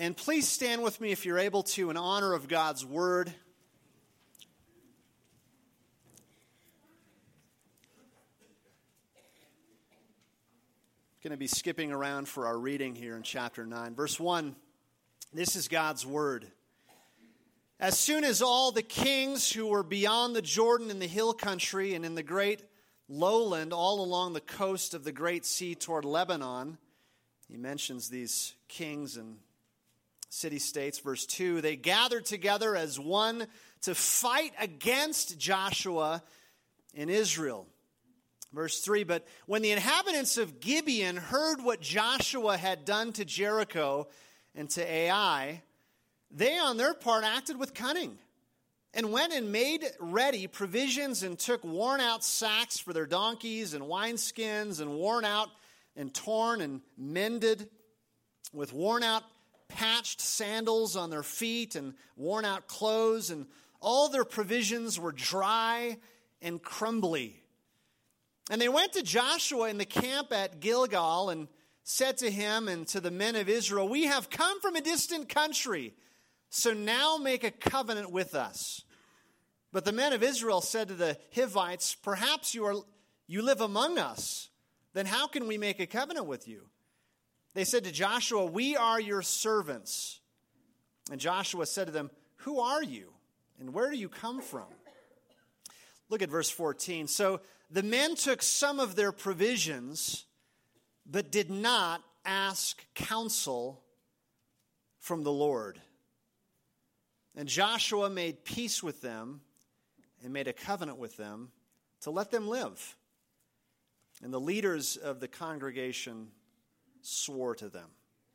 And please stand with me if you're able to in honor of God's word. Going to be skipping around for our reading here in chapter 9. Verse 1, this is God's word. As soon as all the kings who were beyond the Jordan in the hill country and in the great lowland all along the coast of the great sea toward Lebanon, he mentions these kings and city-states. Verse 2, they gathered together as one to fight against Joshua in Israel. Verse 3, but when the inhabitants of Gibeon heard what Joshua had done to Jericho and to Ai, they on their part acted with cunning and went and made ready provisions and took worn-out sacks for their donkeys and wineskins and worn out and torn and mended with worn-out patched sandals on their feet and worn-out clothes, and all their provisions were dry and crumbly. And they went to Joshua in the camp at Gilgal and said to him and to the men of Israel, we have come from a distant country, so now make a covenant with us. But the men of Israel said to the Hivites, perhaps you live among us, then how can we make a covenant with you? They said to Joshua, we are your servants. And Joshua said to them, who are you and where do you come from? Look at verse 14. So the men took some of their provisions, but did not ask counsel from the Lord. And Joshua made peace with them and made a covenant with them to let them live. And the leaders of the congregation swore to them.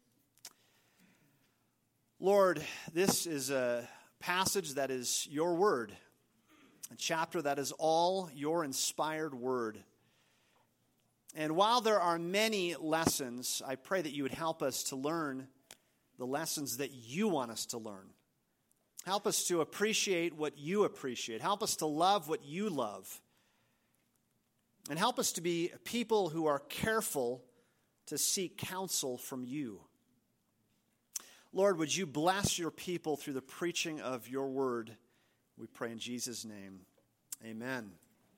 Lord, this is a passage that is your word. A chapter that is all your inspired word. And while there are many lessons, I pray that you would help us to learn the lessons that you want us to learn. Help us to appreciate what you appreciate. Help us to love what you love. And help us to be people who are careful to seek counsel from you. Lord, would you bless your people through the preaching of your word? We pray in Jesus' name. Amen.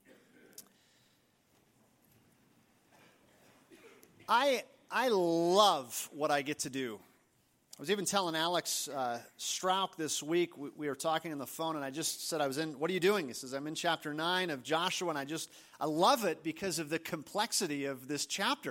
I love what I get to do. I was even telling Alex Strauch this week, we were talking on the phone, and I just said what are you doing? He says, I'm in chapter 9 of Joshua, and I love it because of the complexity of this chapter.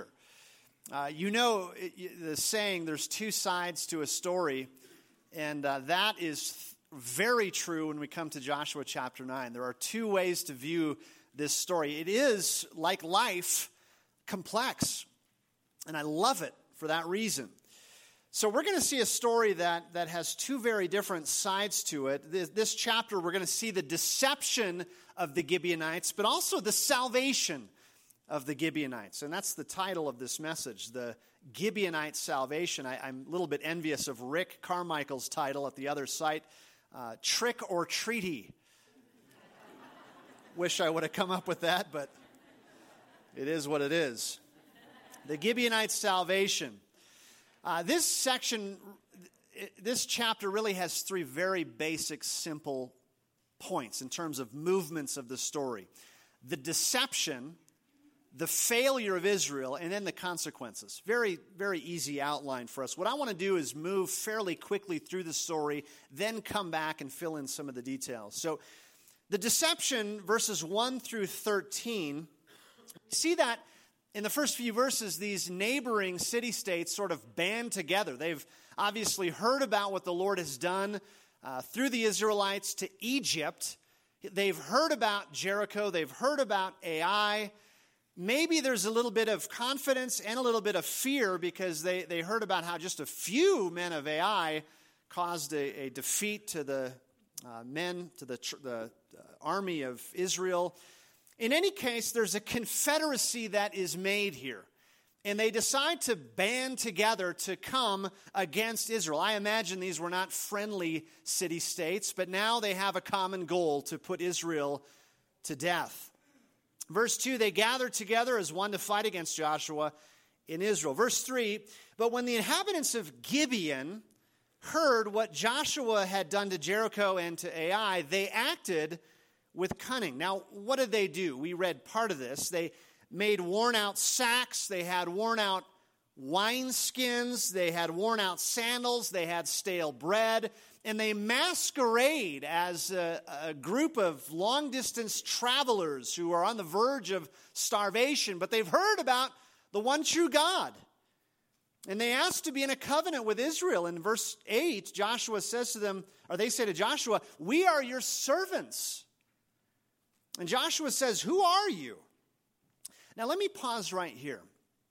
The saying, there's two sides to a story, and that is very true when we come to Joshua chapter 9. There are two ways to view this story. It is, like life, complex, and I love it for that reason. So we're going to see a story that has two very different sides to it. This chapter, we're going to see the deception of the Gibeonites, but also the salvation of the Gibeonites. And that's the title of this message, the Gibeonite salvation. I'm a little bit envious of Rick Carmichael's title at the other site, Trick or Treaty. Wish I would have come up with that, but it is what it is. The Gibeonite salvation. This chapter really has three very basic, simple points in terms of movements of the story. The deception, the failure of Israel, and then the consequences. Very, very easy outline for us. What I want to do is move fairly quickly through the story, then come back and fill in some of the details. So, the deception, verses 1 through 13, see that in the first few verses, these neighboring city-states sort of band together. They've obviously heard about what the Lord has done through the Israelites to Egypt. They've heard about Jericho. They've heard about Ai. Maybe there's a little bit of confidence and a little bit of fear because they heard about how just a few men of Ai caused a defeat to the the army of Israel. In any case, there's a confederacy that is made here. And they decide to band together to come against Israel. I imagine these were not friendly city-states, but now they have a common goal to put Israel to death. Verse 2, they gathered together as one to fight against Joshua in Israel. Verse 3, but when the inhabitants of Gibeon heard what Joshua had done to Jericho and to Ai, they acted with cunning. Now, what did they do? We read part of this. They made worn-out sacks. They had worn-out wineskins. They had worn-out sandals. They had stale bread. And they masquerade as a group of long-distance travelers who are on the verge of starvation, but they've heard about the one true God. And they asked to be in a covenant with Israel. In verse 8, Joshua says to them, or they say to Joshua, "We are your servants." And Joshua says, "Who are you?" Now let me pause right here.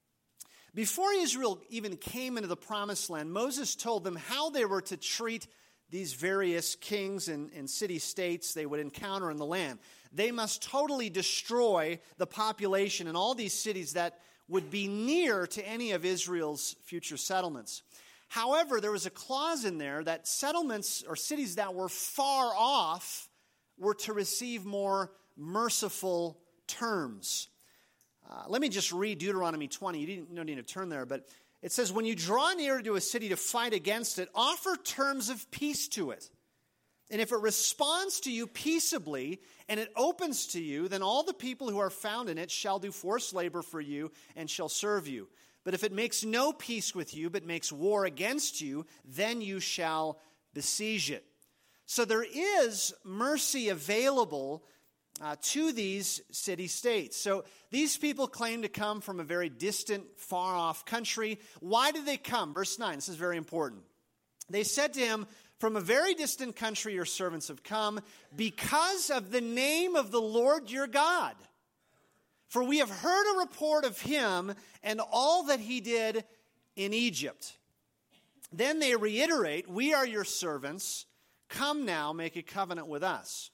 Before Israel even came into the promised land, Moses told them how they were to treat these various kings and city-states they would encounter in the land. They must totally destroy the population in all these cities that would be near to any of Israel's future settlements. However, there was a clause in there that settlements or cities that were far off were to receive more merciful terms. Let me just read Deuteronomy 20. You don't need to turn there, but it says, "When you draw near to a city to fight against it, offer terms of peace to it. And if it responds to you peaceably and it opens to you, then all the people who are found in it shall do forced labor for you and shall serve you. But if it makes no peace with you, but makes war against you, then you shall besiege it." So there is mercy available to these city-states. So these people claim to come from a very distant, far-off country. Why did they come? Verse 9, this is very important. They said to him, "From a very distant country your servants have come, because of the name of the Lord your God. For we have heard a report of him and all that he did in Egypt." Then they reiterate, "We are your servants. Come now, make a covenant with us."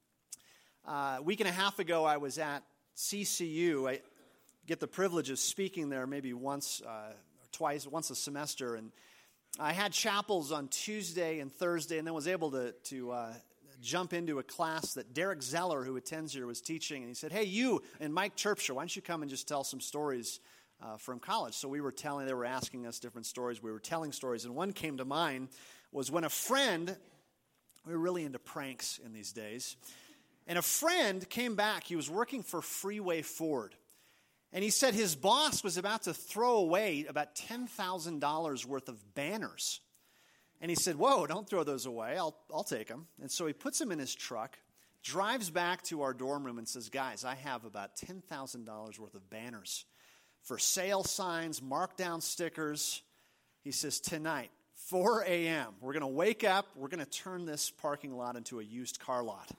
A week and a half ago, I was at CCU. I get the privilege of speaking there maybe once or twice, once a semester. And I had chapels on Tuesday and Thursday, and then was able to jump into a class that Derek Zeller, who attends here, was teaching. And he said, "Hey, you and Mike Terpstra, why don't you come and just tell some stories from college?" So they were asking us different stories. We were telling stories. And one came to mind was when a friend, we were really into pranks in these days, and a friend came back. He was working for Freeway Ford. And he said his boss was about to throw away about $10,000 worth of banners. And he said, "Whoa, don't throw those away. I'll take them." And so he puts them in his truck, drives back to our dorm room and says, "Guys, I have about $10,000 worth of banners for sale signs, markdown stickers." He says, "Tonight, 4 a.m., we're going to wake up. We're going to turn this parking lot into a used car lot."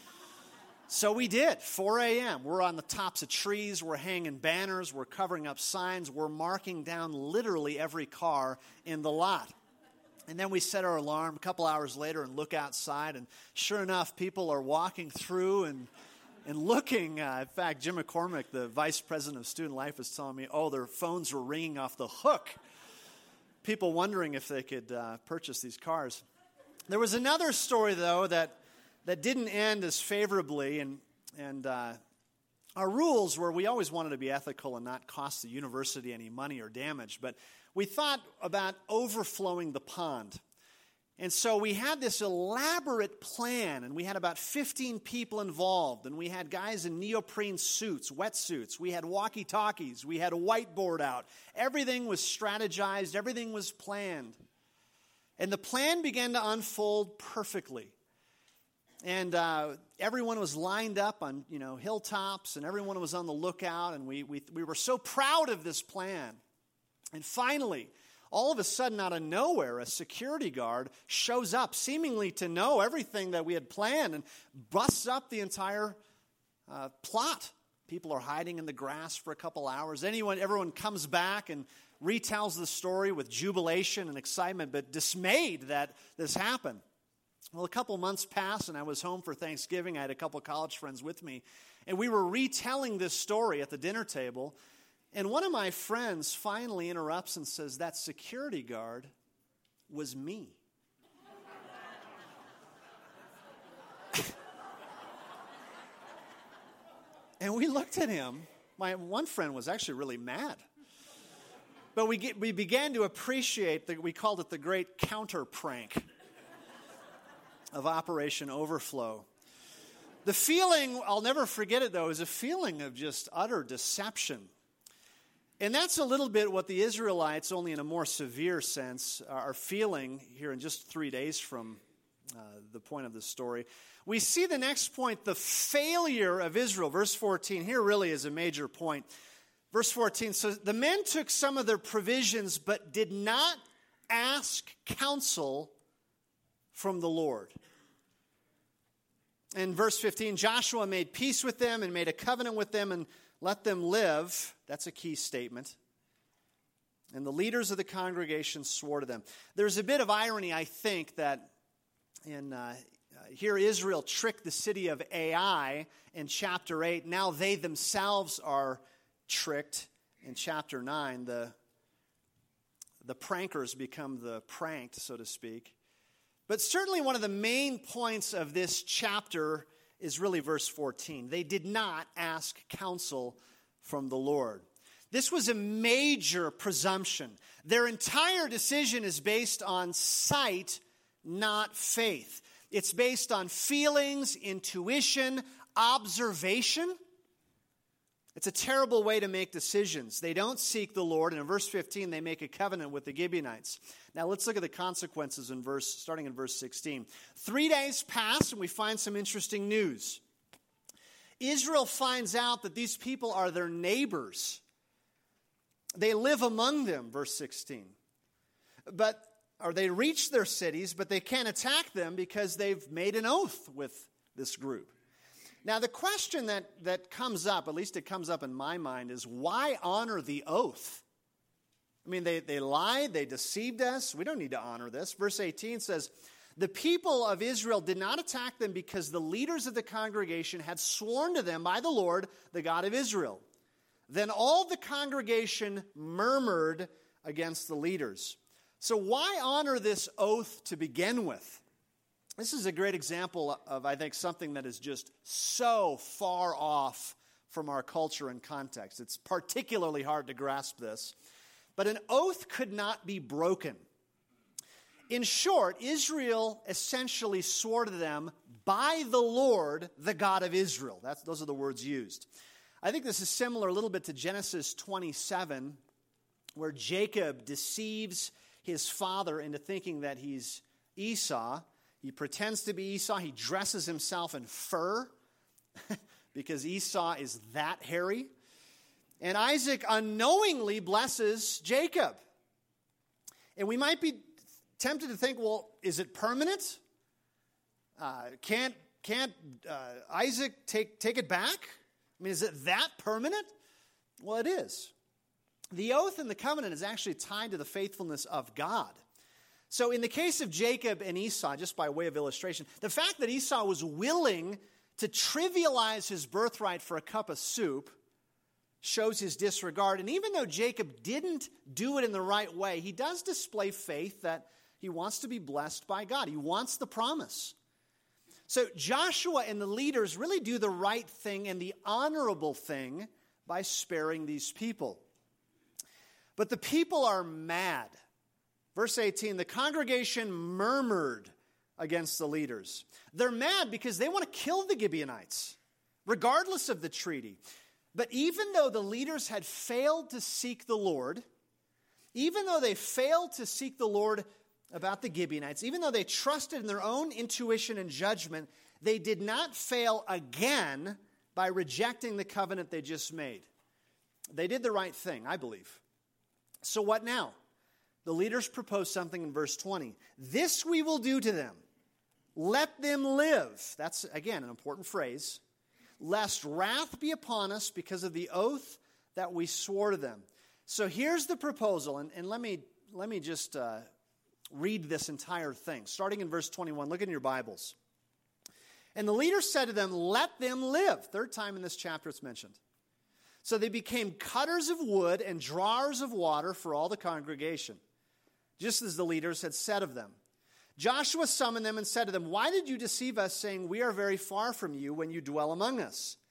So we did, 4 a.m. We're on the tops of trees, we're hanging banners, we're covering up signs, we're marking down literally every car in the lot. And then we set our alarm a couple hours later and look outside, and sure enough, people are walking through and looking. In fact, Jim McCormick, the vice president of Student Life, was telling me, their phones were ringing off the hook. People wondering if they could purchase these cars. There was another story, though, that didn't end as favorably, and our rules were we always wanted to be ethical and not cost the university any money or damage, but we thought about overflowing the pond. And so we had this elaborate plan, and we had about 15 people involved, and we had guys in neoprene suits, wetsuits, we had walkie-talkies, we had a whiteboard out. Everything was strategized, everything was planned. And the plan began to unfold perfectly. And everyone was lined up on, hilltops, and everyone was on the lookout, and we were so proud of this plan. And finally, all of a sudden, out of nowhere, a security guard shows up, seemingly to know everything that we had planned, and busts up the entire plot. People are hiding in the grass for a couple hours. Everyone comes back and retells the story with jubilation and excitement, but dismayed that this happened. Well, a couple months passed, and I was home for Thanksgiving. I had a couple college friends with me, and we were retelling this story at the dinner table, and one of my friends finally interrupts and says, "That security guard was me." And we looked at him. My one friend was actually really mad. But we began to appreciate that we called it the great counter prank of Operation Overflow. The feeling, I'll never forget it though, is a feeling of just utter deception. And that's a little bit what the Israelites, only in a more severe sense, are feeling here in just 3 days from the point of the story. We see the next point, the failure of Israel. Verse 14, here really is a major point. Verse 14, so the men took some of their provisions, but did not ask counsel from the Lord. In verse 15, Joshua made peace with them and made a covenant with them and let them live. That's a key statement. And the leaders of the congregation swore to them. There's a bit of irony, I think, that here Israel tricked the city of Ai in chapter 8. Now they themselves are tricked in chapter 9. The prankers become the pranked, so to speak. But certainly one of the main points of this chapter is really verse 14. They did not ask counsel from the Lord. This was a major presumption. Their entire decision is based on sight, not faith. It's based on feelings, intuition, observation. It's a terrible way to make decisions. They don't seek the Lord, and in verse 15, they make a covenant with the Gibeonites. Now, let's look at the consequences starting in verse 16. 3 days pass, and we find some interesting news. Israel finds out that these people are their neighbors. They live among them, verse 16. Or they reach their cities, but they can't attack them because they've made an oath with this group. Now, the question that comes up, at least it comes up in my mind, is why honor the oath? I mean, they lied, they deceived us. We don't need to honor this. Verse 18 says, the people of Israel did not attack them because the leaders of the congregation had sworn to them by the Lord, the God of Israel. Then all the congregation murmured against the leaders. So why honor this oath to begin with? This is a great example of, I think, something that is just so far off from our culture and context. It's particularly hard to grasp this. But an oath could not be broken. In short, Israel essentially swore to them by the Lord, the God of Israel. Those are the words used. I think this is similar a little bit to Genesis 27, where Jacob deceives his father into thinking that he's Esau. He pretends to be Esau. He dresses himself in fur because Esau is that hairy. And Isaac unknowingly blesses Jacob. And we might be tempted to think, well, is it permanent? Can't Isaac take it back? I mean, is it that permanent? Well, it is. The oath and the covenant is actually tied to the faithfulness of God. So in the case of Jacob and Esau, just by way of illustration, the fact that Esau was willing to trivialize his birthright for a cup of soup shows his disregard. And even though Jacob didn't do it in the right way, he does display faith that he wants to be blessed by God. He wants the promise. So Joshua and the leaders really do the right thing and the honorable thing by sparing these people. But the people are mad. Verse 18, the congregation murmured against the leaders. They're mad because they want to kill the Gibeonites, regardless of the treaty. But even though the leaders had failed to seek the Lord, even though they failed to seek the Lord about the Gibeonites, even though they trusted in their own intuition and judgment, they did not fail again by rejecting the covenant they just made. They did the right thing, I believe. So what now? The leaders propose something in verse 20. This we will do to them. Let them live. That's, again, an important phrase. Lest wrath be upon us because of the oath that we swore to them. So here's the proposal, and let me just read this entire thing. Starting in verse 21, look in your Bibles. And the leaders said to them, let them live. Third time in this chapter it's mentioned. So they became cutters of wood and drawers of water for all the congregation, just as the leaders had said of them. Joshua summoned them and said to them, why did you deceive us, saying, we are very far from you when you dwell among us?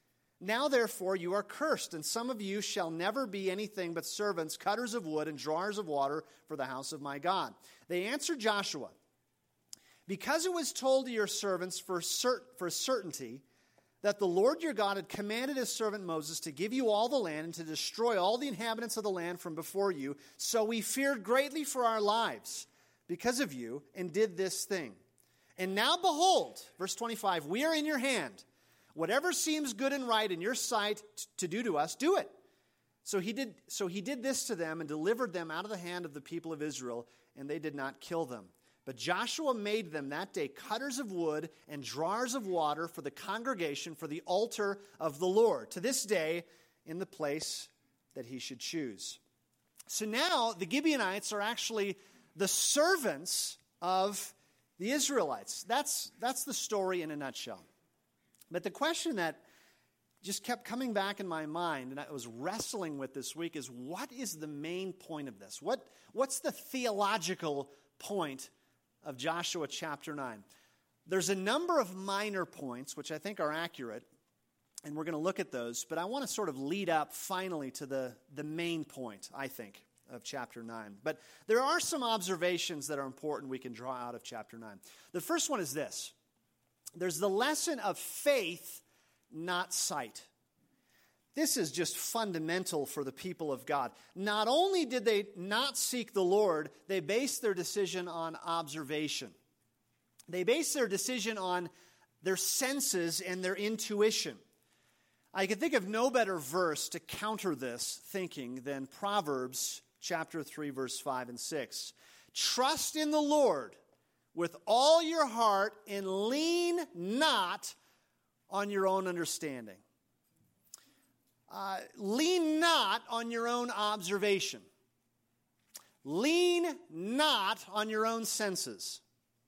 Now, therefore, you are cursed, and some of you shall never be anything but servants, cutters of wood, and drawers of water for the house of my God. They answered Joshua, because it was told to your servants for certainty that the Lord your God had commanded his servant Moses to give you all the land and to destroy all the inhabitants of the land from before you, so we feared greatly for our lives because of you and did this thing. And now behold, verse 25, we are in your hand. Whatever seems good and right in your sight to do to us, do it. So he did this to them and delivered them out of the hand of the people of Israel, and they did not kill them. But Joshua made them that day cutters of wood and drawers of water for the congregation, for the altar of the Lord, to this day in the place that he should choose. So now the Gibeonites are actually the servants of the Israelites. That's the story in a nutshell. But the question that just kept coming back in my mind, and I was wrestling with this week, is what is the main point of this? What's the theological point of Joshua chapter 9? There's a number of minor points, which I think are accurate, and we're going to look at those, but I want to sort of lead up finally to the main point, I think, of chapter 9. But there are some observations that are important we can draw out of chapter 9. The first one is this. There's the lesson of faith, not sight. This is just fundamental for the people of God. Not only did they not seek the Lord, they based their decision on observation. They based their decision on their senses and their intuition. I can think of no better verse to counter this thinking than Proverbs chapter 3, verse 5 and 6. Trust in the Lord with all your heart and lean not on your own understanding. Lean not on your own observation. Lean not on your own senses.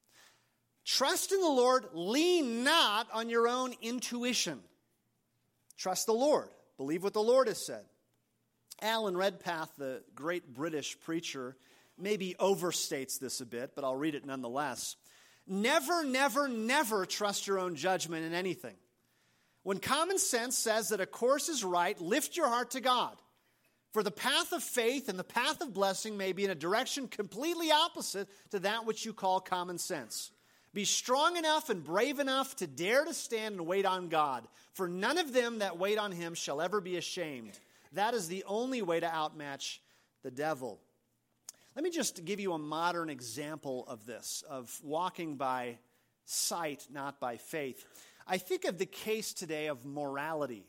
Trust in the Lord. Lean not on your own intuition. Trust the Lord. Believe what the Lord has said. Alan Redpath, the great British preacher, maybe overstates this a bit, but I'll read it nonetheless. Never, never, never trust your own judgment in anything. When common sense says that a course is right, lift your heart to God. For the path of faith and the path of blessing may be in a direction completely opposite to that which you call common sense. Be strong enough and brave enough to dare to stand and wait on God. For none of them that wait on him shall ever be ashamed. That is the only way to outmatch the devil. Let me just give you a modern example of this, of walking by sight, not by faith. I think of the case today of morality.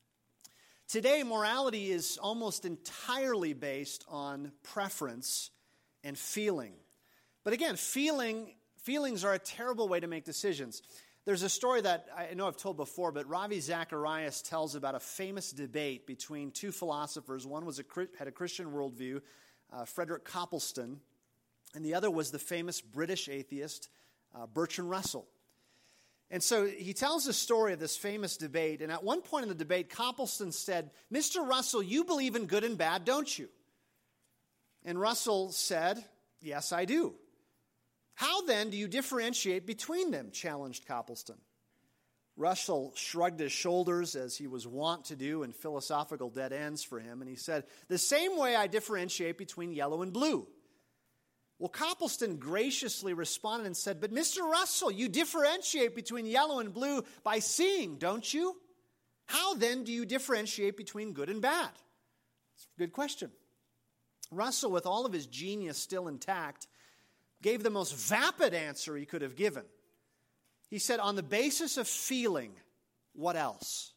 Today, morality is almost entirely based on preference and feeling. But again, feelings are a terrible way to make decisions. There's a story that I know I've told before, but Ravi Zacharias tells about a famous debate between two philosophers. One had a Christian worldview, Frederick Copleston, and the other was the famous British atheist, Bertrand Russell. And so he tells the story of this famous debate, and at one point in the debate, Copleston said, "Mr. Russell, you believe in good and bad, don't you?" And Russell said, "Yes, I do." "How then do you differentiate between them?" challenged Copleston. Russell shrugged his shoulders, as he was wont to do in philosophical dead ends for him, and he said, "The same way I differentiate between yellow and blue." Well, Copleston graciously responded and said, "But Mr. Russell, you differentiate between yellow and blue by seeing, don't you? How then do you differentiate between good and bad?" It's a good question. Russell, with all of his genius still intact, gave the most vapid answer he could have given. He said, "On the basis of feeling, what else?"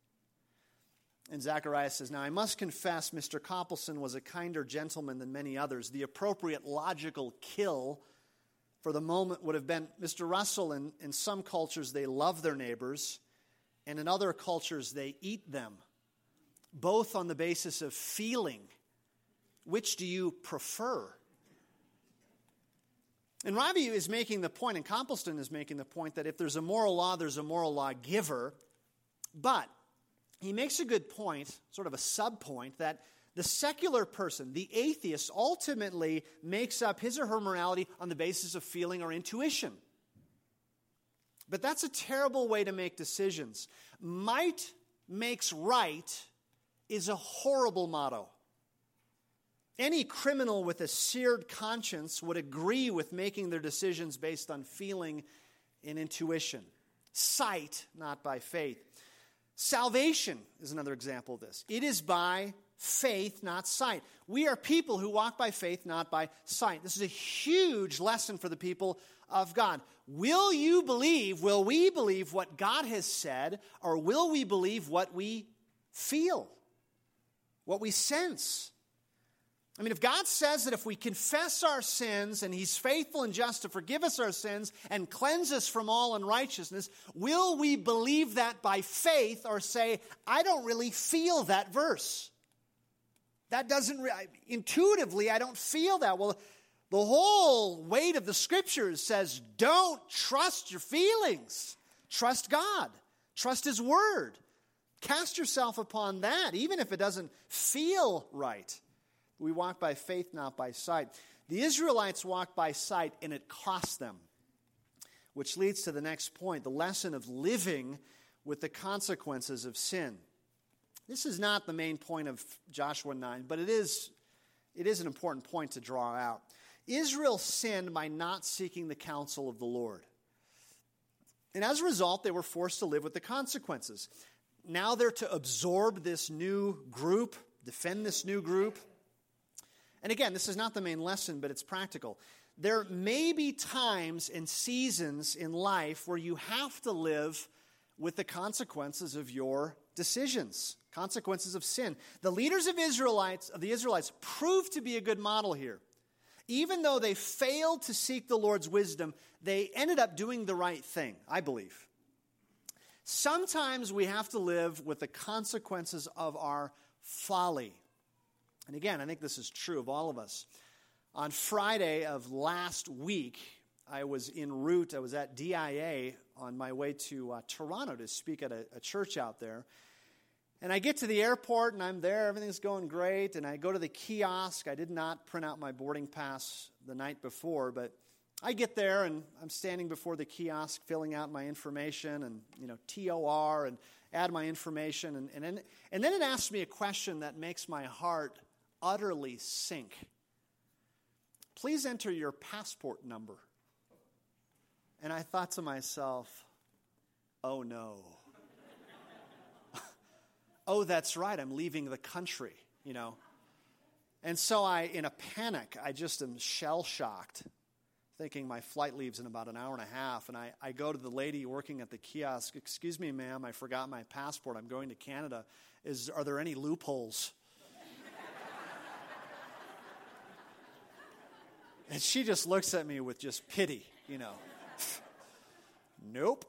And Zacharias says, "Now I must confess Mr. Copleston was a kinder gentleman than many others. The appropriate logical kill for the moment would have been, Mr. Russell, in some cultures they love their neighbors, and in other cultures they eat them, both on the basis of feeling. Which do you prefer?" And Ravi is making the point, and Copleston is making the point, that if there's a moral law, there's a moral law giver. But he makes a good point, sort of a sub-point, that the secular person, the atheist, ultimately makes up his or her morality on the basis of feeling or intuition. But that's a terrible way to make decisions. Might makes right is a horrible motto. Any criminal with a seared conscience would agree with making their decisions based on feeling and intuition. Sight, not by faith. Salvation is another example of this. It is by faith, not sight. We are people who walk by faith, not by sight. This is a huge lesson for the people of God. Will we believe what God has said, or will we believe what we feel, what we sense? I mean, if God says that if we confess our sins and He's faithful and just to forgive us our sins and cleanse us from all unrighteousness, will we believe that by faith or say, I don't really feel that verse? That doesn't, intuitively, I don't feel that. Well, the whole weight of the Scriptures says, don't trust your feelings. Trust God. Trust His Word. Cast yourself upon that, even if it doesn't feel right. We walk by faith, not by sight. The Israelites walked by sight, and it cost them. Which leads to the next point, the lesson of living with the consequences of sin. This is not the main point of Joshua 9, but it is an important point to draw out. Israel sinned by not seeking the counsel of the Lord. And as a result, they were forced to live with the consequences. Now they're to absorb this new group, defend this new group. And again, this is not the main lesson, but it's practical. There may be times and seasons in life where you have to live with the consequences of your decisions, consequences of sin. The leaders of the Israelites proved to be a good model here. Even though they failed to seek the Lord's wisdom, they ended up doing the right thing, I believe. Sometimes we have to live with the consequences of our folly. And again, I think this is true of all of us. On Friday of last week, I was en route. I was at DIA on my way to Toronto to speak at a church out there. And I get to the airport, and I'm there. Everything's going great. And I go to the kiosk. I did not print out my boarding pass the night before, but I get there, and I'm standing before the kiosk filling out my information and, TOR, and add my information. And then it asks me a question that makes my heart utterly sink. Please enter your passport number. And I thought to myself, oh no. Oh, that's right, I'm leaving the country, And so in a panic, I just am shell-shocked, thinking my flight leaves in about an hour and a half. And I go to the lady working at the kiosk, excuse me, ma'am, I forgot my passport. I'm going to Canada. Are there any loopholes? And she just looks at me with just pity, Nope.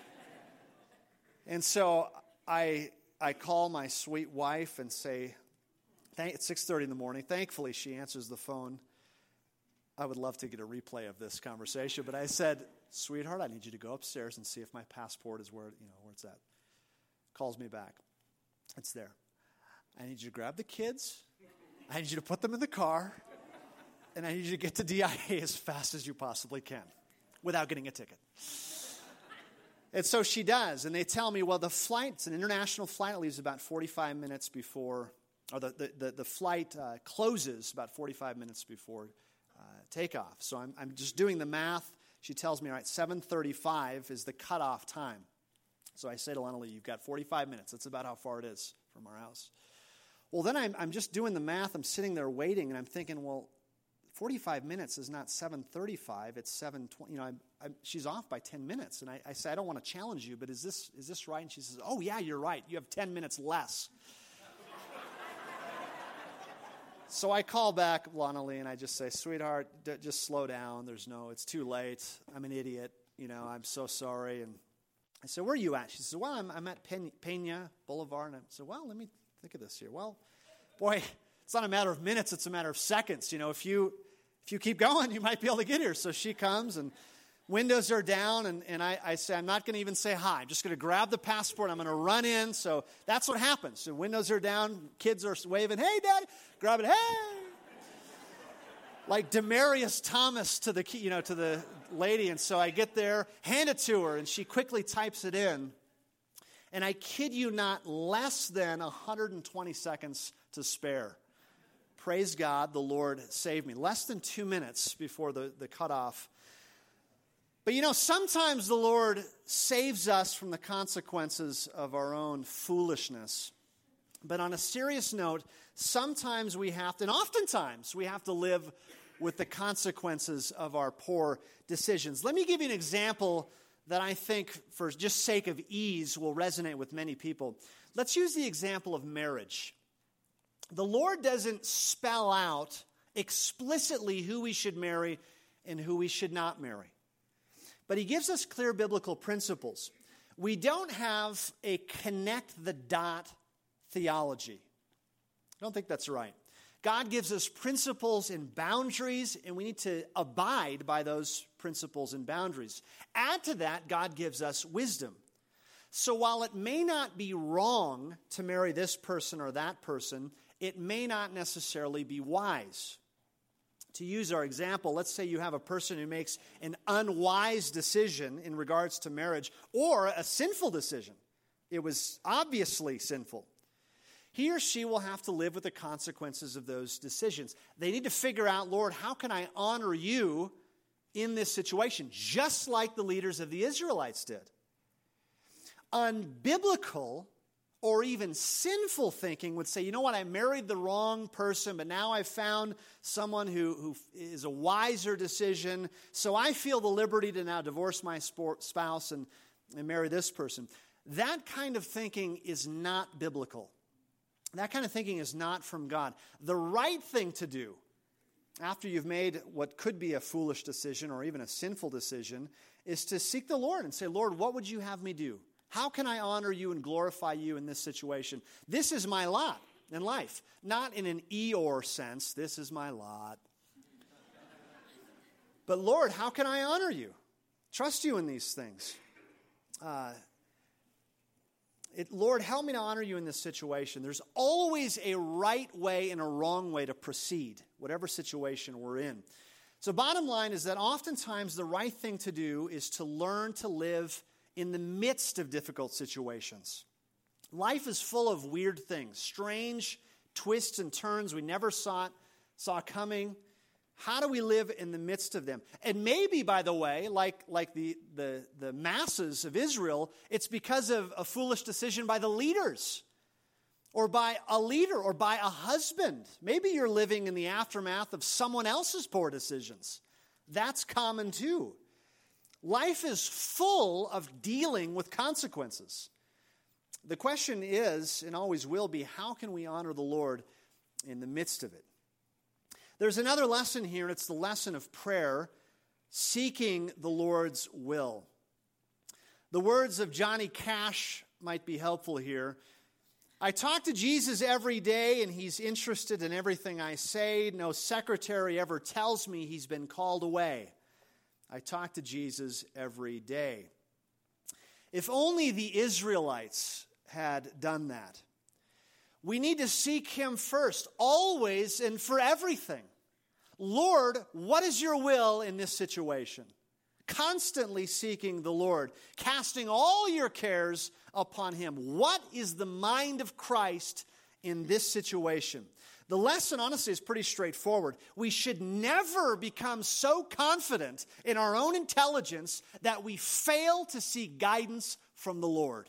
And so I call my sweet wife and say, it's 6:30 in the morning. Thankfully, she answers the phone. I would love to get a replay of this conversation, but I said, sweetheart, I need you to go upstairs and see if my passport is where it's at. Calls me back. It's there. I need you to grab the kids. I need you to put them in the car. And I need you to get to DIA as fast as you possibly can without getting a ticket. And so she does. And they tell me, well, the flight's an international flight. It leaves about 45 minutes before, or the flight closes about 45 minutes before takeoff. So I'm just doing the math. She tells me, all right, 7:35 is the cutoff time. So I say to Lena Lee, you've got 45 minutes. That's about how far it is from our house. Well, then I'm just doing the math. I'm sitting there waiting, and I'm thinking, well, 45 minutes is not 7:35, it's 7:20. She's off by 10 minutes. And I say, I don't want to challenge you, but is this right? And she says, oh, yeah, you're right. You have 10 minutes less. So I call back Lana Lee, and I just say, sweetheart, just slow down. It's too late. I'm an idiot. I'm so sorry. And I said, where are you at? She says, well, I'm at Pena Boulevard. And I said, well, let me think of this here. Well, boy, it's not a matter of minutes, it's a matter of seconds. If you keep going, you might be able to get here. So she comes, and windows are down, and I say, I'm not going to even say hi. I'm just going to grab the passport. I'm going to run in. So that's what happens. So windows are down, kids are waving, hey, Daddy. Grab it, hey. Like Demarius Thomas to the lady. And so I get there, hand it to her, and she quickly types it in. And I kid you not, less than 120 seconds to spare. Praise God, the Lord saved me. Less than 2 minutes before the cutoff. But sometimes the Lord saves us from the consequences of our own foolishness. But on a serious note, sometimes we have to, and oftentimes we have to live with the consequences of our poor decisions. Let me give you an example that I think, for just sake of ease, will resonate with many people. Let's use the example of marriage. The Lord doesn't spell out explicitly who we should marry and who we should not marry. But He gives us clear biblical principles. We don't have a connect-the-dot theology. I don't think that's right. God gives us principles and boundaries, and we need to abide by those principles and boundaries. Add to that, God gives us wisdom. So while it may not be wrong to marry this person or that person, it may not necessarily be wise. To use our example, let's say you have a person who makes an unwise decision in regards to marriage, or a sinful decision. It was obviously sinful. He or she will have to live with the consequences of those decisions. They need to figure out, Lord, how can I honor you in this situation? Just like the leaders of the Israelites did. Unbiblical or even sinful thinking would say, you know what, I married the wrong person, but now I've found someone who is a wiser decision, so I feel the liberty to now divorce my spouse and marry this person. That kind of thinking is not biblical. That kind of thinking is not from God. The right thing to do after you've made what could be a foolish decision or even a sinful decision is to seek the Lord and say, Lord, what would you have me do? How can I honor you and glorify you in this situation? This is my lot in life. Not in an Eeyore sense, this is my lot. But Lord, how can I honor you? Trust you in these things. Lord, help me to honor you in this situation. There's always a right way and a wrong way to proceed, whatever situation we're in. So bottom line is that oftentimes the right thing to do is to learn to live in the midst of difficult situations. Life is full of weird things, strange twists and turns we never saw coming. How do we live in the midst of them? And maybe, by the way, like the masses of Israel, it's because of a foolish decision by the leaders, or by a leader, or by a husband. Maybe you're living in the aftermath of someone else's poor decisions. That's common too. Life is full of dealing with consequences. The question is, and always will be, how can we honor the Lord in the midst of it? There's another lesson here, and it's the lesson of prayer, seeking the Lord's will. The words of Johnny Cash might be helpful here. I talk to Jesus every day, and he's interested in everything I say. No secretary ever tells me he's been called away. I talk to Jesus every day. If only the Israelites had done that. We need to seek him first, always and for everything. Lord, what is your will in this situation? Constantly seeking the Lord, casting all your cares upon him. What is the mind of Christ in this situation? The lesson, honestly, is pretty straightforward. We should never become so confident in our own intelligence that we fail to seek guidance from the Lord.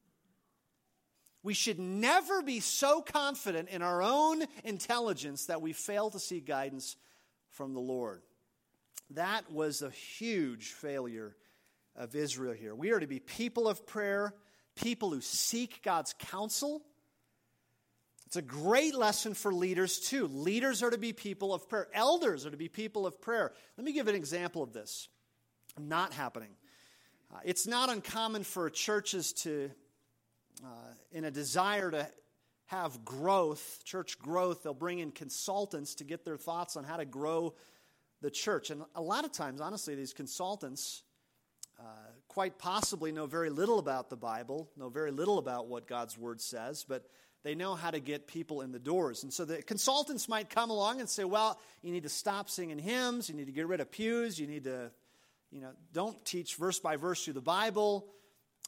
We should never be so confident in our own intelligence that we fail to seek guidance from the Lord. That was a huge failure of Israel here. We are to be people of prayer, people who seek God's counsel. It's a great lesson for leaders too. Leaders are to be people of prayer. Elders are to be people of prayer. Let me give an example of this not happening. It's not uncommon for churches to, in a desire to have growth, church growth, they'll bring in consultants to get their thoughts on how to grow the church. And a lot of times, honestly, these consultants quite possibly know very little about the Bible, know very little about what God's Word says, but they know how to get people in the doors. And so the consultants might come along and say, well, you need to stop singing hymns, you need to get rid of pews, you need to, don't teach verse by verse through the Bible.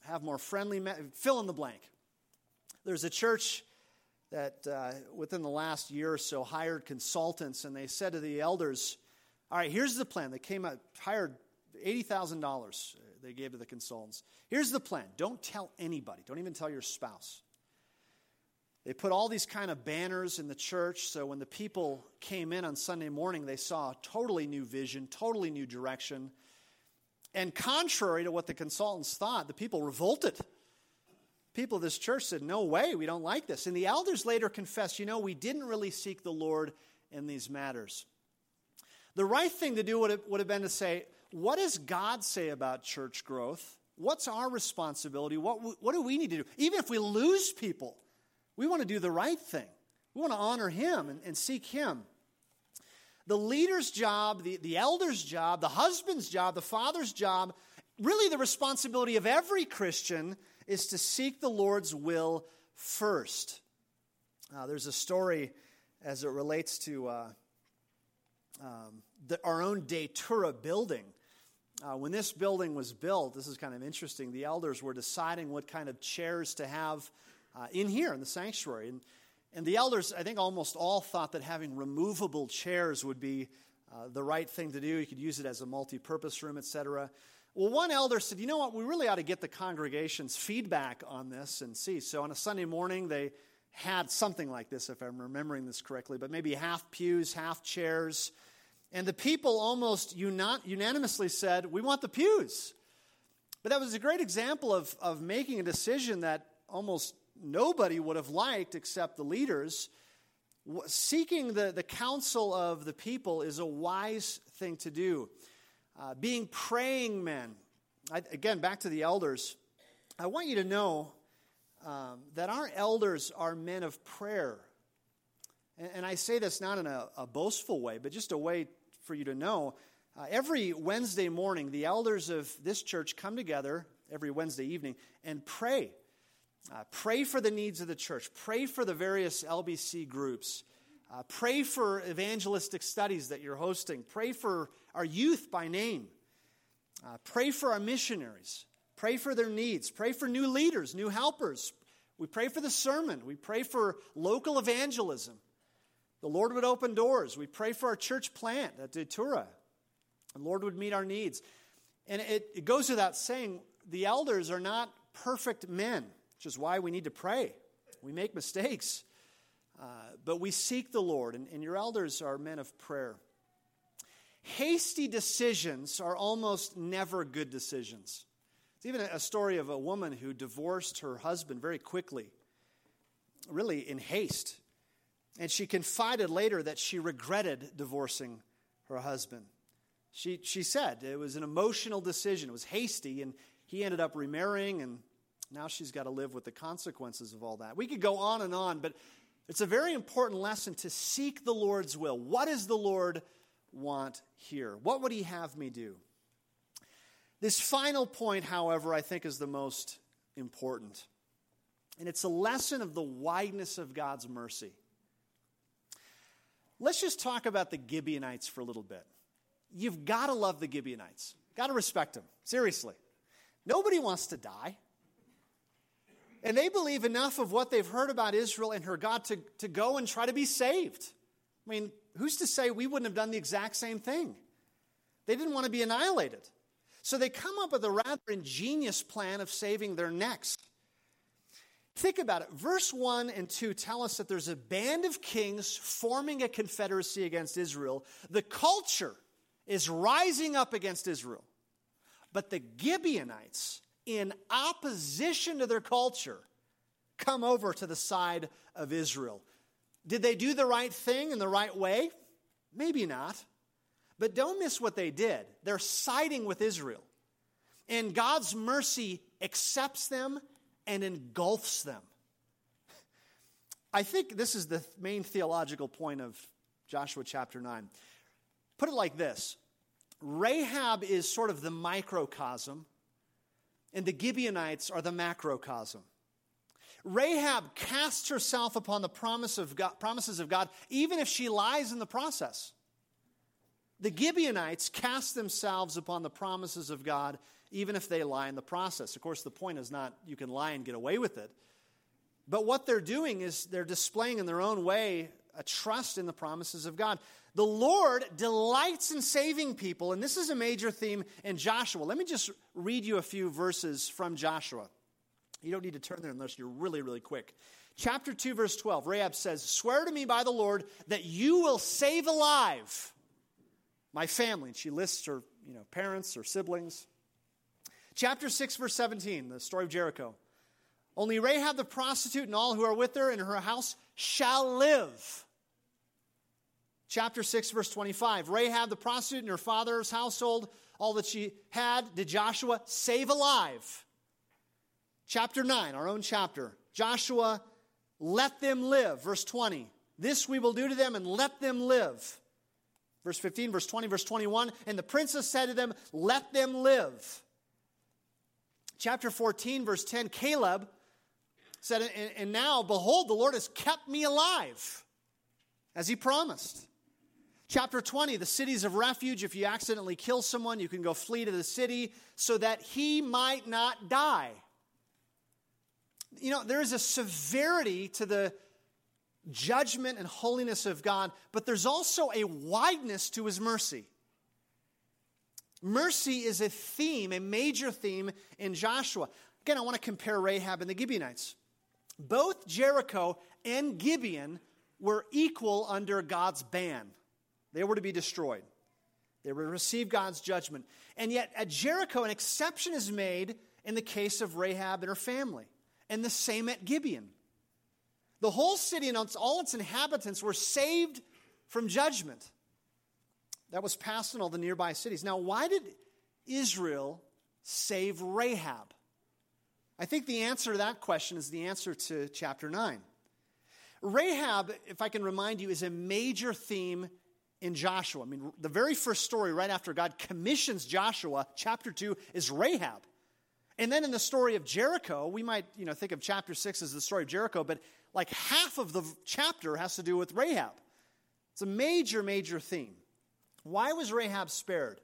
have more friendly, fill in the blank. There's a church that within the last year or so hired consultants, and they said to the elders, all right, here's the plan. They came out, hired $80,000 they gave to the consultants. Here's the plan. Don't tell anybody. Don't even tell your spouse. They put all these kind of banners in the church, so when the people came in on Sunday morning, they saw a totally new vision, totally new direction. And contrary to what the consultants thought, the people revolted. People of this church said, no way, we don't like this. And the elders later confessed, we didn't really seek the Lord in these matters. The right thing to do would have been to say, what does God say about church growth? What's our responsibility? What do we need to do? Even if we lose people, we want to do the right thing. We want to honor Him and seek Him. The leader's job, the elder's job, the husband's job, the father's job, really the responsibility of every Christian is to seek the Lord's will first. There's a story as it relates to our own Datura building. When this building was built, this is kind of interesting, the elders were deciding what kind of chairs to have in here in the sanctuary. And the elders, I think almost all thought that having removable chairs would be the right thing to do. You could use it as a multi-purpose room, etc. Well, one elder said, you know what, we really ought to get the congregation's feedback on this and see. So on a Sunday morning, they had something like this, if I'm remembering this correctly, but maybe half pews, half chairs. And the people almost unanimously said, we want the pews. But that was a great example of making a decision that almost nobody would have liked except the leaders. Seeking the counsel of the people is a wise thing to do. Being praying men. Again, back to the elders. I want you to know that our elders are men of prayer. And I say this not in a boastful way, but just a way for you to know. Every Wednesday morning, the elders of this church come together every Wednesday evening and pray. Pray for the needs of the church. Pray for the various LBC groups. Pray for evangelistic studies that you're hosting. Pray for our youth by name. Pray for our missionaries. Pray for their needs. Pray for new leaders, new helpers. We pray for the sermon. We pray for local evangelism. The Lord would open doors. We pray for our church plant at Datura. The Lord would meet our needs. And it goes without saying, the elders are not perfect men, which is why we need to pray. We make mistakes. But we seek the Lord, and your elders are men of prayer. Hasty decisions are almost never good decisions. It's even a story of a woman who divorced her husband very quickly, really in haste. And she confided later that she regretted divorcing her husband. She said it was an emotional decision. It was hasty, and he ended up remarrying, and now she's got to live with the consequences of all that. We could go on, but it's a very important lesson to seek the Lord's will. What does the Lord want here? What would He have me do? This final point, however, I think is the most important. And it's a lesson of the wideness of God's mercy. Let's just talk about the Gibeonites for a little bit. You've got to love the Gibeonites. Got to respect them. Seriously. Nobody wants to die. And they believe enough of what they've heard about Israel and her God to go and try to be saved. I mean, who's to say we wouldn't have done the exact same thing? They didn't want to be annihilated. So they come up with a rather ingenious plan of saving their necks. Think about it. Verse 1 and 2 tell us that there's a band of kings forming a confederacy against Israel. The culture is rising up against Israel. But the Gibeonites, in opposition to their culture, come over to the side of Israel. Did they do the right thing in the right way? Maybe not. But don't miss what they did. They're siding with Israel. And God's mercy accepts them and engulfs them. I think this is the main theological point of Joshua chapter 9. Put it like this. Rahab is sort of the microcosm, and the Gibeonites are the macrocosm. Rahab casts herself upon the promises of God, even if she lies in the process. The Gibeonites cast themselves upon the promises of God, even if they lie in the process. Of course, the point is not you can lie and get away with it. But what they're doing is they're displaying in their own way a trust in the promises of God. The Lord delights in saving people, and this is a major theme in Joshua. Let me just read you a few verses from Joshua. You don't need to turn there unless you're really, really quick. Chapter 2, verse 12, Rahab says, "Swear to me by the Lord that you will save alive my family." And she lists her parents or siblings. Chapter 6, verse 17, the story of Jericho. "Only Rahab the prostitute and all who are with her in her house shall live." Chapter 6, verse 25, "Rahab the prostitute and her father's household, all that she had, did Joshua save alive." Chapter 9, our own chapter, Joshua, "Let them live." Verse 20, "This we will do to them and let them live." Verse 15, verse 20, verse 21, "And the princess said to them, let them live." Chapter 14, verse 10, Caleb said, "And now, behold, the Lord has kept me alive, as he promised." Chapter 20, the cities of refuge. If you accidentally kill someone, you can go flee to the city so that he might not die. There is a severity to the judgment and holiness of God, but there's also a wideness to his mercy. Mercy is a theme, a major theme in Joshua. Again, I want to compare Rahab and the Gibeonites. Both Jericho and Gibeon were equal under God's ban. They were to be destroyed. They were to receive God's judgment. And yet at Jericho, an exception is made in the case of Rahab and her family. And the same at Gibeon. The whole city and all its inhabitants were saved from judgment that was passed in all the nearby cities. Now, why did Israel save Rahab? I think the answer to that question is the answer to chapter 9. Rahab, if I can remind you, is a major theme in Joshua. The very first story right after God commissions Joshua, chapter 2, is Rahab. And then in the story of Jericho, we might think of chapter 6 as the story of Jericho, but like half of the chapter has to do with Rahab. It's a major, major theme. Why was Rahab spared?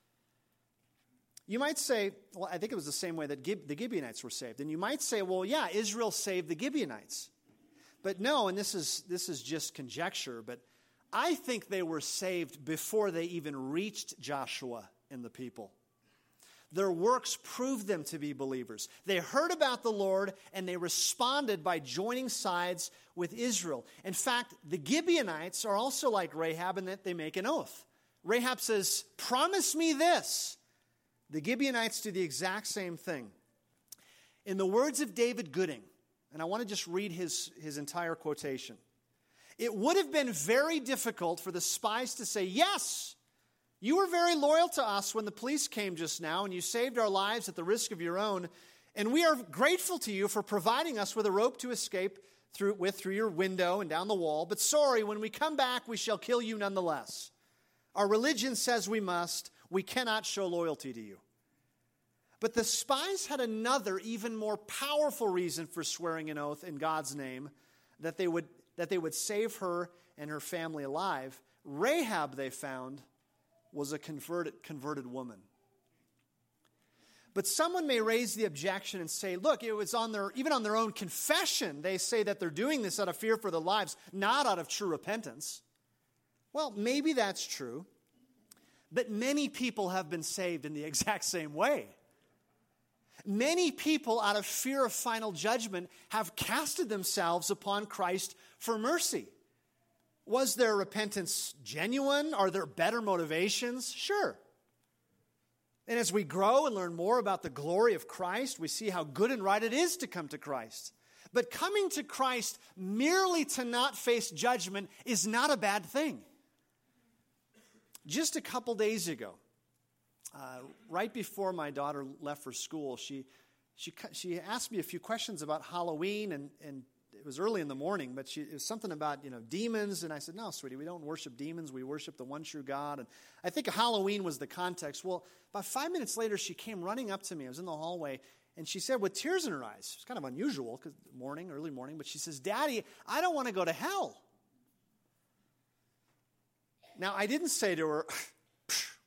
You might say, well, I think it was the same way that the Gibeonites were saved. And you might say, well, yeah, Israel saved the Gibeonites. But no, and this is just conjecture, but I think they were saved before they even reached Joshua and the people. Their works proved them to be believers. They heard about the Lord and they responded by joining sides with Israel. In fact, the Gibeonites are also like Rahab in that they make an oath. Rahab says, "Promise me this." The Gibeonites do the exact same thing. In the words of David Gooding, and I want to just read his entire quotation. "It would have been very difficult for the spies to say, 'Yes, you were very loyal to us when the police came just now, and you saved our lives at the risk of your own. And we are grateful to you for providing us with a rope to escape through your window and down the wall. But sorry, when we come back, we shall kill you nonetheless. Our religion says we must. We cannot show loyalty to you.'" But the spies had another, even more powerful reason for swearing an oath in God's name, that they would save her and her family alive. Rahab, they found, was a converted woman. But someone may raise the objection and say, look, it was even on their own confession, they say that they're doing this out of fear for their lives, not out of true repentance. Well, maybe that's true, but many people have been saved in the exact same way. Many people, out of fear of final judgment, have casted themselves upon Christ for mercy. Was their repentance genuine? Are there better motivations? Sure. And as we grow and learn more about the glory of Christ, we see how good and right it is to come to Christ. But coming to Christ merely to not face judgment is not a bad thing. Just a couple days ago, right before my daughter left for school, she asked me a few questions about Halloween, and it was early in the morning, but it was something about, demons. And I said, "No, sweetie, we don't worship demons. We worship the one true God." And I think Halloween was the context. Well, about 5 minutes later, she came running up to me. I was in the hallway, and she said with tears in her eyes, it's kind of unusual because early morning, but she says, "Daddy, I don't want to go to hell." Now, I didn't say to her,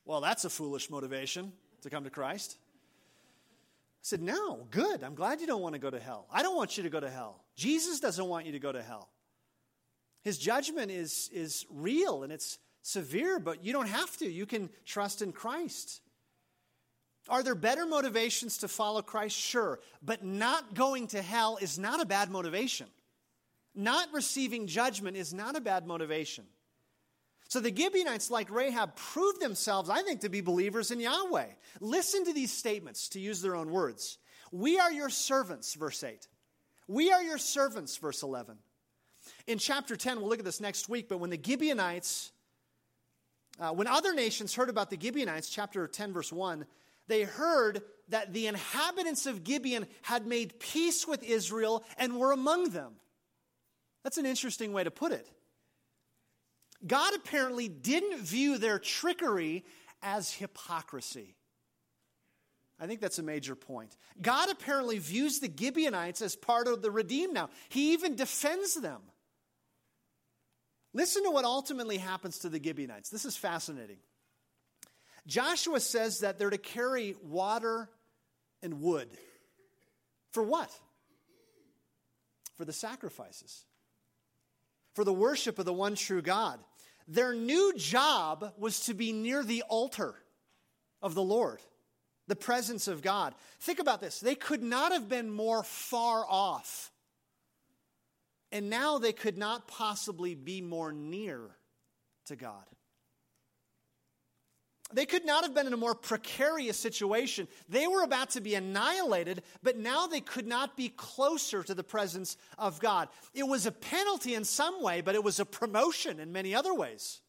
Well, that's a foolish motivation to come to Christ. I said, no, good. I'm glad you don't want to go to hell. I don't want you to go to hell. Jesus doesn't want you to go to hell. His judgment is real and it's severe, but you don't have to. You can trust in Christ. Are there better motivations to follow Christ? Sure. But not going to hell is not a bad motivation. Not receiving judgment is not a bad motivation. So the Gibeonites, like Rahab, proved themselves, I think, to be believers in Yahweh. Listen to these statements, to use their own words. We are your servants, verse 8. We are your servants, verse 11. In chapter 10, we'll look at this next week, but when the Gibeonites, when other nations heard about the Gibeonites, chapter 10, verse 1, they heard that the inhabitants of Gibeon had made peace with Israel and were among them. That's an interesting way to put it. God apparently didn't view their trickery as hypocrisy. I think that's a major point. God apparently views the Gibeonites as part of the redeemed now. He even defends them. Listen to what ultimately happens to the Gibeonites. This is fascinating. Joshua says that they're to carry water and wood. For what? For the sacrifices. For the worship of the one true God. Their new job was to be near the altar of the Lord, the presence of God. Think about this. They could not have been more far off. And now they could not possibly be more near to God. They could not have been in a more precarious situation. They were about to be annihilated, but now they could not be closer to the presence of God. It was a penalty in some way, but it was a promotion in many other ways.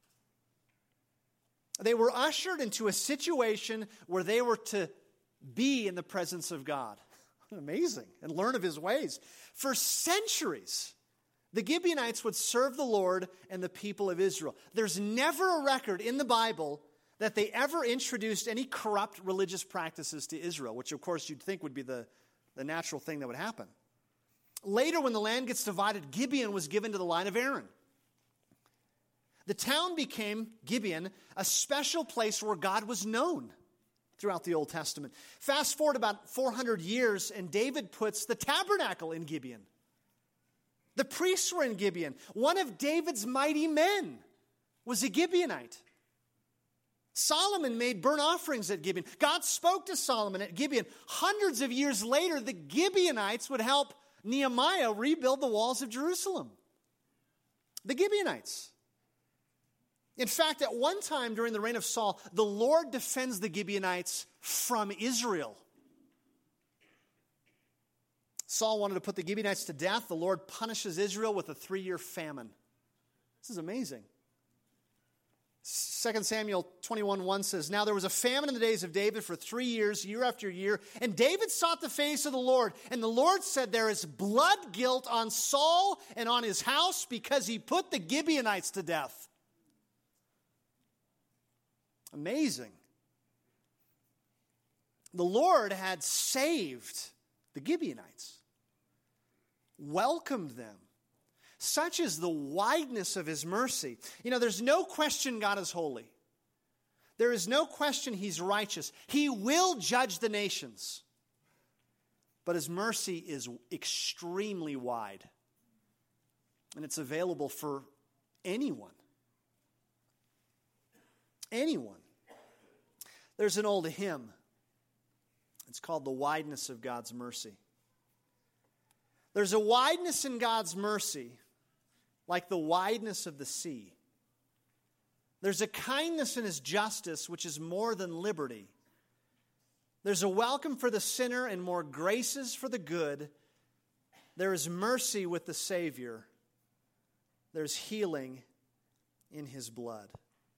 They were ushered into a situation where they were to be in the presence of God. Amazing. And learn of his ways. For centuries, the Gibeonites would serve the Lord and the people of Israel. There's never a record in the Bible that they ever introduced any corrupt religious practices to Israel, which of course you'd think would be the natural thing that would happen. Later, when the land gets divided, Gibeon was given to the line of Aaron. The town became, Gibeon, a special place where God was known throughout the Old Testament. Fast forward about 400 years, and David puts the tabernacle in Gibeon. The priests were in Gibeon. One of David's mighty men was a Gibeonite. Solomon made burnt offerings at Gibeon. God spoke to Solomon at Gibeon. Hundreds of years later, the Gibeonites would help Nehemiah rebuild the walls of Jerusalem. The Gibeonites. In fact, at one time during the reign of Saul, the Lord defends the Gibeonites from Israel. Saul wanted to put the Gibeonites to death. The Lord punishes Israel with a 3-year famine. This is amazing. 2 Samuel 21:1 says, Now there was a famine in the days of David for 3 years, year after year, and David sought the face of the Lord. And the Lord said, There is blood guilt on Saul and on his house because he put the Gibeonites to death. Amazing. The Lord had saved the Gibeonites, welcomed them. Such is the wideness of his mercy. You know, there's no question God is holy. There is no question he's righteous. He will judge the nations. But his mercy is extremely wide. And it's available for anyone. Anyone. There's an old hymn. It's called The Wideness of God's Mercy. There's a wideness in God's mercy like the wideness of the sea. There's a kindness in his justice which is more than liberty. There's a welcome for the sinner and more graces for the good. There is mercy with the Savior. There's healing in his blood.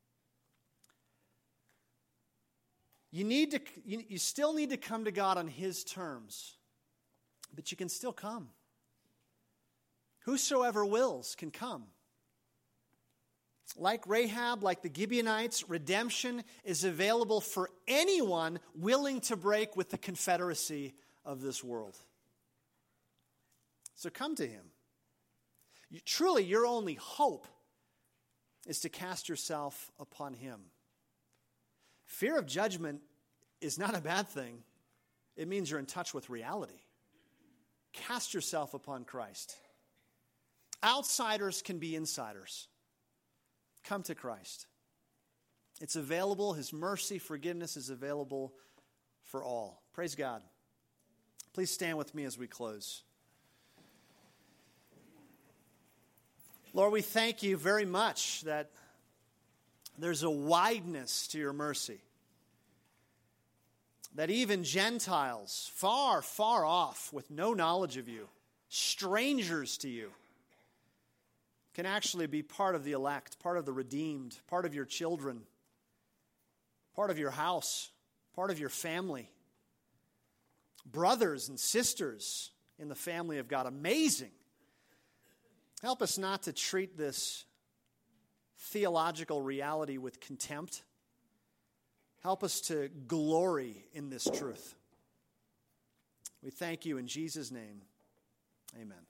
You still need to come to God on his terms, but you can still come. Whosoever wills can come. Like Rahab, like the Gibeonites, redemption is available for anyone willing to break with the confederacy of this world. So come to him. Truly, your only hope is to cast yourself upon him. Fear of judgment is not a bad thing. It means you're in touch with reality. Cast yourself upon Christ. Outsiders can be insiders. Come to Christ. It's available. His mercy, forgiveness is available for all. Praise God. Please stand with me as we close. Lord, we thank you very much that there's a wideness to your mercy. That even Gentiles, far, far off, with no knowledge of you, strangers to you, can actually be part of the elect, part of the redeemed, part of your children, part of your house, part of your family. Brothers and sisters in the family of God. Amazing. Help us not to treat this theological reality with contempt. Help us to glory in this truth. We thank you in Jesus' name. Amen.